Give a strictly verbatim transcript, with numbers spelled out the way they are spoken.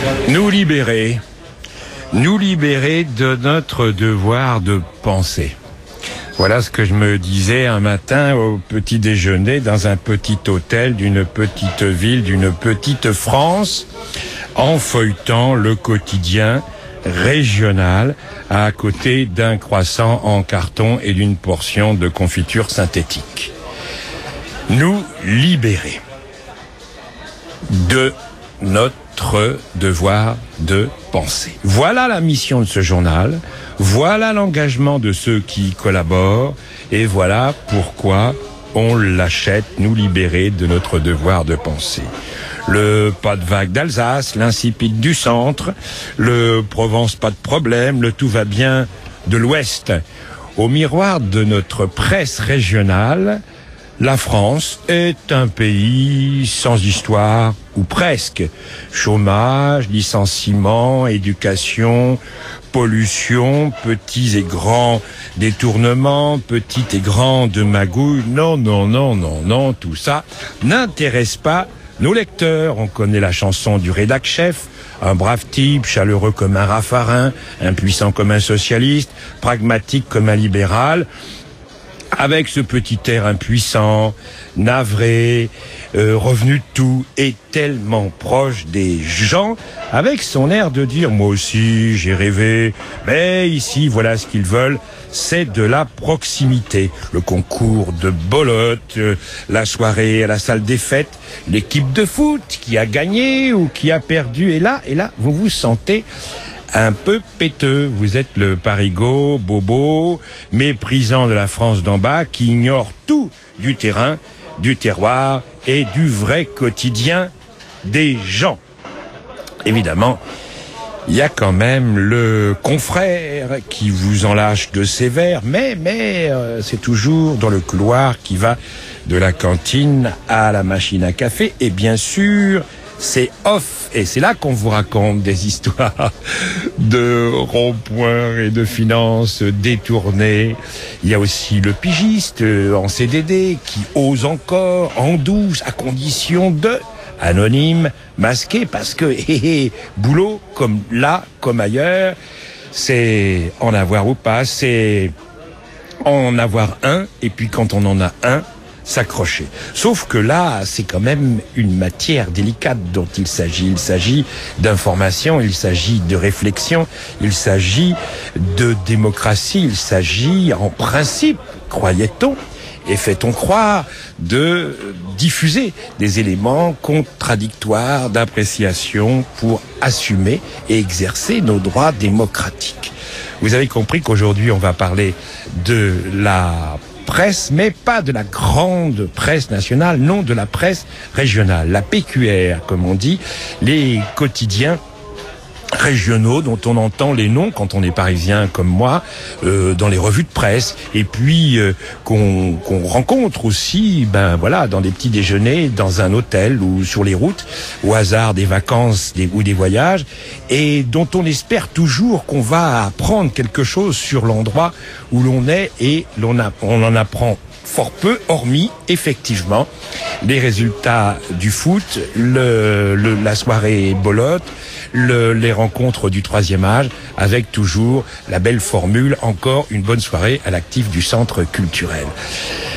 Nous libérer, nous libérer de notre devoir de penser. Voilà ce que je me disais un matin au petit déjeuner dans un petit hôtel d'une petite ville, d'une petite France, en feuilletant le quotidien régional à côté d'un croissant en carton et d'une portion de confiture synthétique. Nous libérer de notre devoir de penser. Voilà la mission de ce journal, voilà l'engagement de ceux qui y collaborent, et voilà pourquoi on l'achète, nous libérer de notre devoir de penser. Le pas de vague d'Alsace, l'insipide du centre, le Provence pas de problème, le tout va bien de l'ouest. Au miroir de notre presse régionale, la France est un pays sans histoire, ou presque. Chômage, licenciement, éducation, pollution, petits et grands détournements, petites et grandes magouilles. Non, non, non, non, non, tout ça n'intéresse pas nos lecteurs. On connaît la chanson du rédac-chef, un brave type, chaleureux comme un Raffarin, impuissant comme un socialiste, pragmatique comme un libéral, avec ce petit air impuissant, navré, euh, revenu de tout, et tellement proche des gens, avec son air de dire « moi aussi, j'ai rêvé, mais ici, voilà ce qu'ils veulent ». C'est de la proximité. Le concours de bolotte, euh, la soirée à la salle des fêtes, l'équipe de foot qui a gagné ou qui a perdu, et là, et là, vous vous sentez un peu péteux. Vous êtes le parigot, bobo, méprisant de la France d'en bas, qui ignore tout du terrain, du terroir et du vrai quotidien des gens. Évidemment, il y a quand même le confrère qui vous en lâche de sévère, mais, mais euh, c'est toujours dans le couloir qui va de la cantine à la machine à café, et bien sûr, c'est off, et c'est là qu'on vous raconte des histoires de ronds-points et de finances détournées. Il y a aussi le pigiste en C D D qui ose encore, en douce, à condition de anonyme, masqué, parce que hé, hé, boulot, comme là, comme ailleurs, c'est en avoir ou pas, c'est en avoir un, et puis quand on en a un, s'accrocher. Sauf que là, c'est quand même une matière délicate dont il s'agit. Il s'agit d'information, il s'agit de réflexion, il s'agit de démocratie, il s'agit, en principe, croyait-on, et fait-on croire, de diffuser des éléments contradictoires d'appréciation pour assumer et exercer nos droits démocratiques. Vous avez compris qu'aujourd'hui, on va parler de la presse, mais pas de la grande presse nationale, non, de la presse régionale, la P Q R, comme on dit, les quotidiens régionaux dont on entend les noms quand on est parisien comme moi, euh, dans les revues de presse, et puis euh, qu'on qu'on rencontre aussi, ben voilà, dans des petits déjeuners, dans un hôtel ou sur les routes, au hasard des vacances des, ou des voyages, et dont on espère toujours qu'on va apprendre quelque chose sur l'endroit où l'on est, et l'on a, on en apprend fort peu, hormis effectivement les résultats du foot, le, le, la soirée bolotte, le, les rencontres du troisième âge, avec toujours la belle formule, encore une bonne soirée à l'actif du centre culturel.